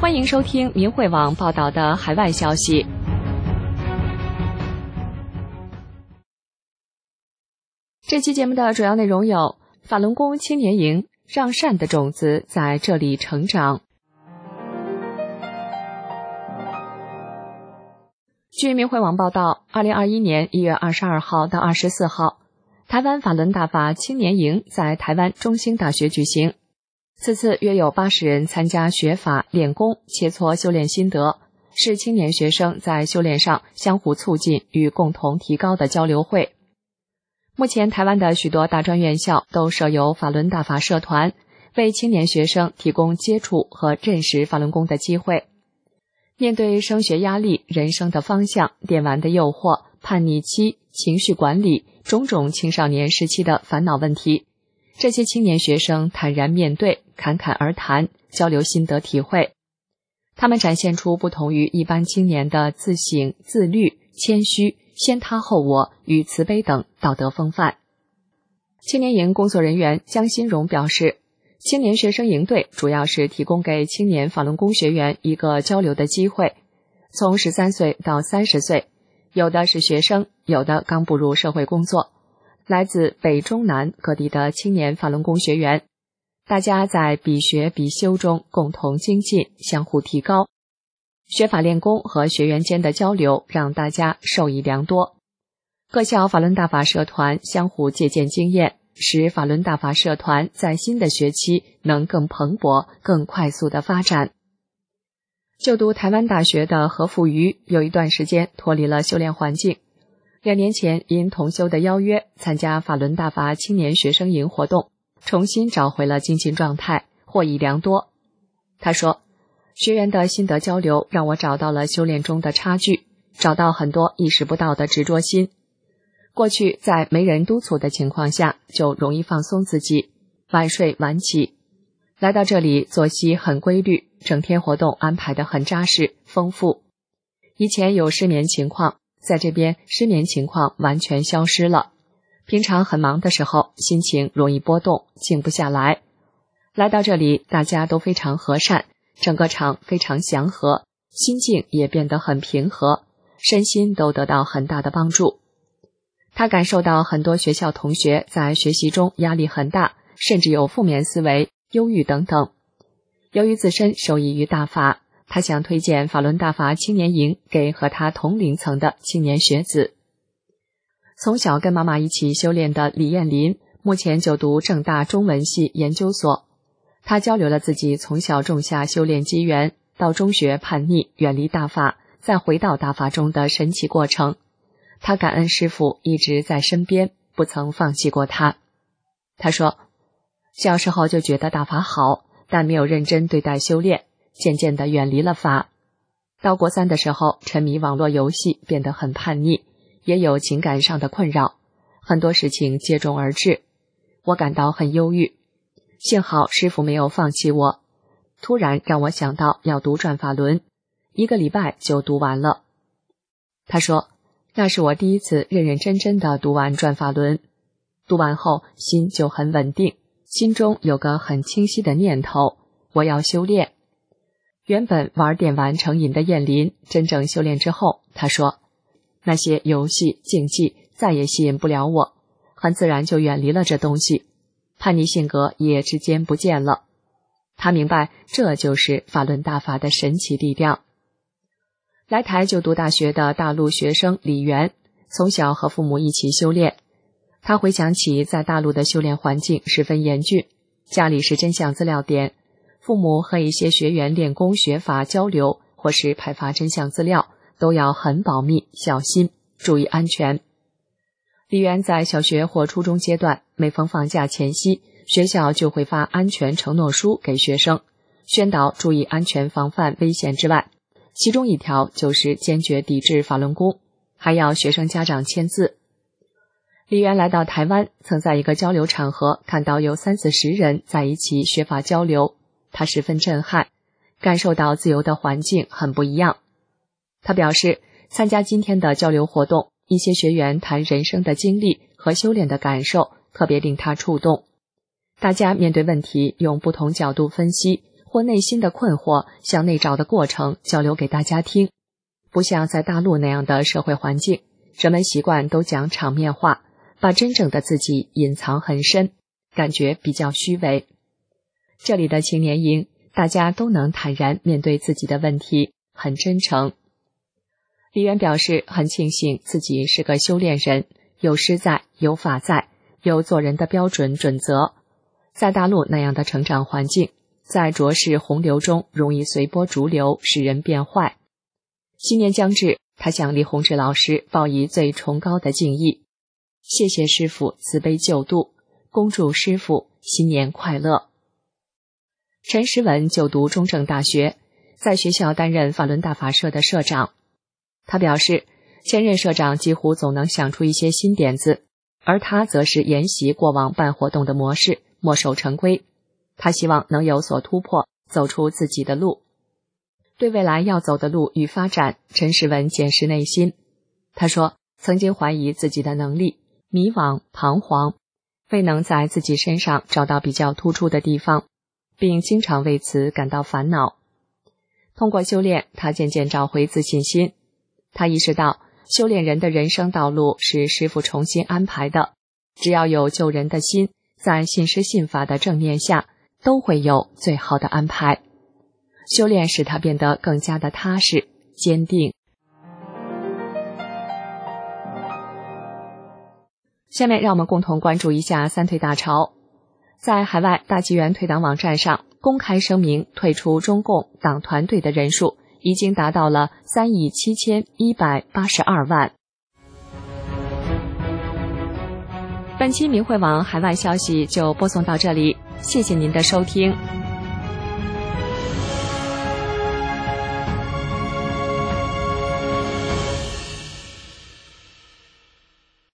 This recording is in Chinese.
欢迎收听明慧网报道的海外消息。这期节目的主要内容有：法轮功青年营，让善的种子在这里成长。据明慧网报道，2021年1月22号到24号，台湾法轮大法青年营在台湾中兴大学举行。此次约有80人参加学法、练功、切磋修炼心得，是青年学生在修炼上相互促进与共同提高的交流会。目前台湾的许多大专院校都设有法轮大法社团，为青年学生提供接触和认识法轮功的机会。面对升学压力、人生的方向、电玩的诱惑、叛逆期、情绪管理、种种青少年时期的烦恼问题，这些青年学生坦然面对，侃侃而谈，交流心得体会。他们展现出不同于一般青年的自省、自律、谦虚、先他后我与慈悲等道德风范。青年营工作人员江新荣表示，青年学生营队主要是提供给青年法轮功学员一个交流的机会，从13岁到30岁，有的是学生，有的刚步入社会工作，来自北中南各地的青年法轮功学员，大家在比学比修中共同精进，相互提高。学法练功和学员间的交流让大家受益良多。各校法轮大法社团相互借鉴经验，使法轮大法社团在新的学期能更蓬勃、更快速的发展。就读台湾大学的何富瑜有一段时间脱离了修炼环境，2年前因同修的邀约参加法轮大法青年学生营活动，重新找回了精进状态，获益良多。他说，学员的心得交流让我找到了修炼中的差距，找到很多意识不到的执着心。过去在没人督促的情况下，就容易放松自己，晚睡晚起。来到这里，作息很规律，整天活动安排得很扎实、丰富。以前有失眠情况，在这边失眠情况完全消失了。平常很忙的时候，心情容易波动，静不下来。来到这里，大家都非常和善，整个场非常祥和，心境也变得很平和，身心都得到很大的帮助。他感受到很多学校同学在学习中压力很大，甚至有负面思维、忧郁等等。由于自身受益于大法，他想推荐法轮大法青年营给和他同龄层的青年学子。从小跟妈妈一起修炼的李艳林，目前就读政大中文系研究所。他交流了自己从小种下修炼机缘，到中学叛逆远离大法，再回到大法中的神奇过程。他感恩师父一直在身边，不曾放弃过他。他说，小时候就觉得大法好，但没有认真对待修炼，渐渐地远离了法。到国3的时候，沉迷网络游戏，变得很叛逆，也有情感上的困扰，很多事情接踵而至，我感到很忧郁。幸好师父没有放弃我，突然让我想到要读转法轮，1个礼拜就读完了。他说，那是我第一次认认真真的读完转法轮，读完后心就很稳定，心中有个很清晰的念头，我要修炼。原本玩电玩成瘾的燕林，真正修炼之后，他说，那些游戏竞技再也吸引不了我，很自然就远离了这东西，叛逆性格也之间不见了。他明白这就是法轮大法的神奇力量。来台就读大学的大陆学生李元，从小和父母一起修炼。他回想起在大陆的修炼环境十分严峻，家里是真相资料点，父母和一些学员练功学法交流，或是派发真相资料，都要很保密小心，注意安全。李元在小学或初中阶段，每逢放假前夕，学校就会发安全承诺书给学生，宣导注意安全防范危险之外，其中一条就是坚决抵制法轮功，还要学生家长签字。李元来到台湾，曾在一个交流场合看到有30-40人在一起学法交流，他十分震撼，感受到自由的环境很不一样。他表示，参加今天的交流活动，一些学员谈人生的经历和修炼的感受，特别令他触动。大家面对问题用不同角度分析， 或内心的困惑向内找的过程交流给大家听，不像在大陆那样的社会环境，人们习惯都讲场面话，把真正的自己隐藏很深，感觉比较虚伪。这里的青年营，大家都能坦然面对自己的问题，很真诚。李渊表示很庆幸自己是个修炼人，有师在，有法在，有做人的标准准则。在大陆那样的成长环境，在浊世洪流中容易随波逐流，使人变坏。新年将至，他向李洪志老师报以最崇高的敬意，谢谢师父慈悲救度，恭祝师父新年快乐。陈时文就读中正大学，在学校担任法轮大法社的社长。他表示，前任社长几乎总能想出一些新点子，而他则是沿袭过往办活动的模式，墨守成规。他希望能有所突破，走出自己的路。对未来要走的路与发展，陈时文检视内心。他说，曾经怀疑自己的能力，迷惘彷徨，未能在自己身上找到比较突出的地方，并经常为此感到烦恼。通过修炼，他渐渐找回自信心。他意识到，修炼人的人生道路是师父重新安排的，只要有救人的心，在信师信法的正念下，都会有最好的安排。修炼使他变得更加的踏实、坚定。下面让我们共同关注一下三退大潮。在海外大纪元退党网站上公开声明退出中共党团队的人数已经达到了37182万。本期明慧网海外消息就播送到这里，谢谢您的收听。